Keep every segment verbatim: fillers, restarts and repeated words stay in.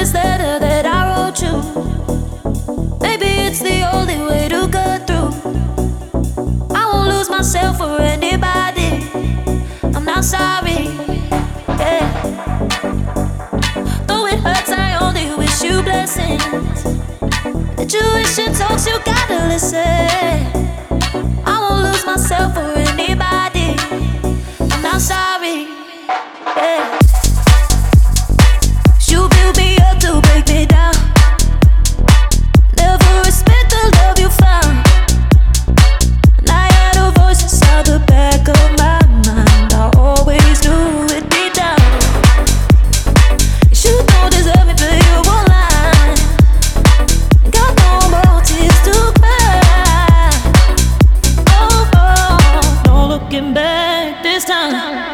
this letter that I wrote you. Maybe it's the only way to cut through. I won't lose myself for anybody. I'm not sorry. Yeah. Though it hurts, I only wish you blessings. The tuition talks, you gotta listen. I won't lose myself for anybody. I'm not sorry. Yeah. You build me up to break me down. Never respect the love you found. And I had a voice inside the back of my mind. I always knew it'd be down. You don't deserve me, but you won't lie. Got no more tears to cry. Oh, oh, no looking back this time.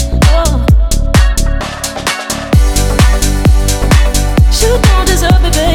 Deserve it, baby.